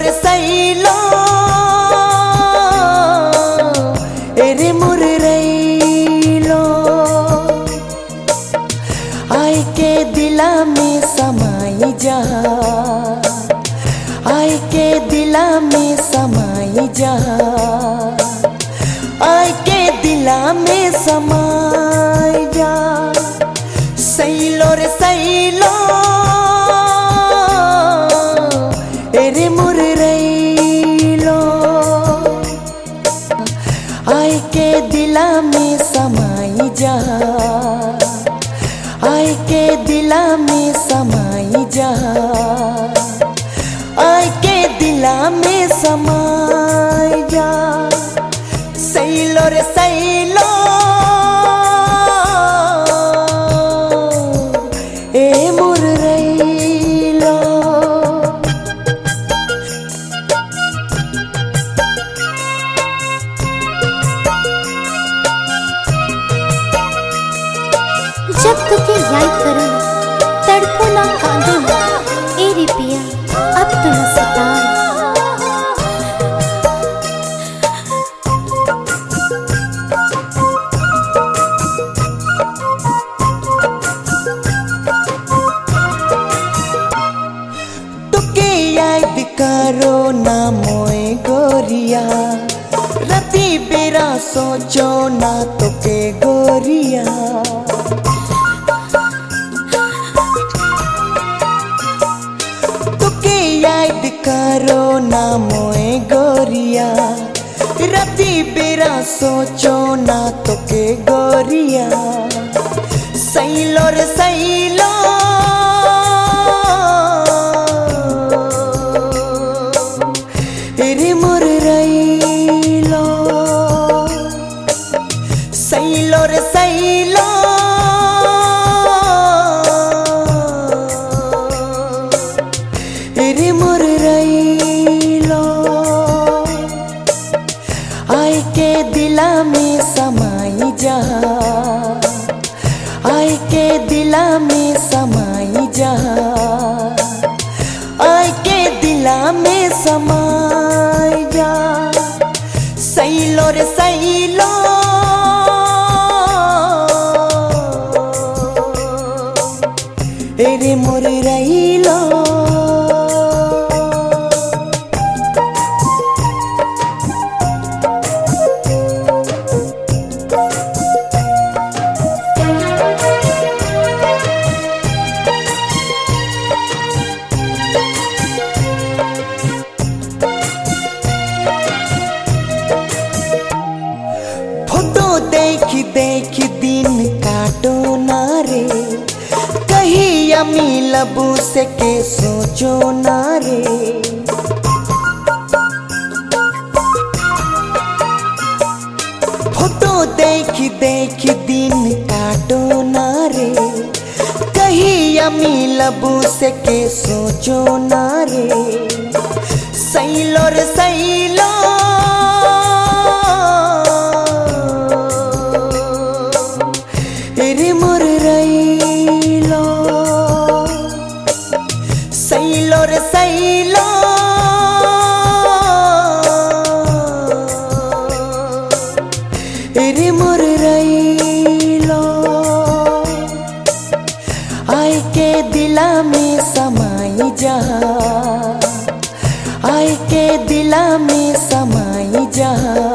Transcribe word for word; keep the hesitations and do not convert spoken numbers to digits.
रे सैलो एरे मोर रैलो आय के दिला में समाई जा आय के दिला में समाई जा आय के दिला में समाई जा सैलो रे सैलो एरे मोर रैलो आय के दिला में समाई जा आय के दिला में समाई जा आय के दिला में समाई जा सैलो रे सैलो ए मोर रैलो। जब तुके याद करूं तड़पो ना कांदो ना ए रे पिया अब तो न सता। तुके याद करो ना मोए गोरिया राती बेरा सोचो ना तुके गोरिया तुके याद करो ना मोए गोरिया राती बेरा सोचो ना तुके गोरिया सैलो रे सैलो एरे मोर रैलो सैलो रे सैलो एरे मोर रैलो आय के दिला में समाई जा आय के दिला में समाई जा आय के दिला में समाई जा सैलो रे सैलो एरे मोर रैलो। देखी देखी दिन काटो ना रे कहीं अमी लबू से के सोचो ना रे फोटो देखी देखी दिन काटो ना रे कहीं अमी लबू से के सोचो ना रे सैलो रे सैलो एरे मोर रैलो सैलो रे सैलो एरे मोर रैलो आय के दिला में समाई जा आय के दिला में समाई जा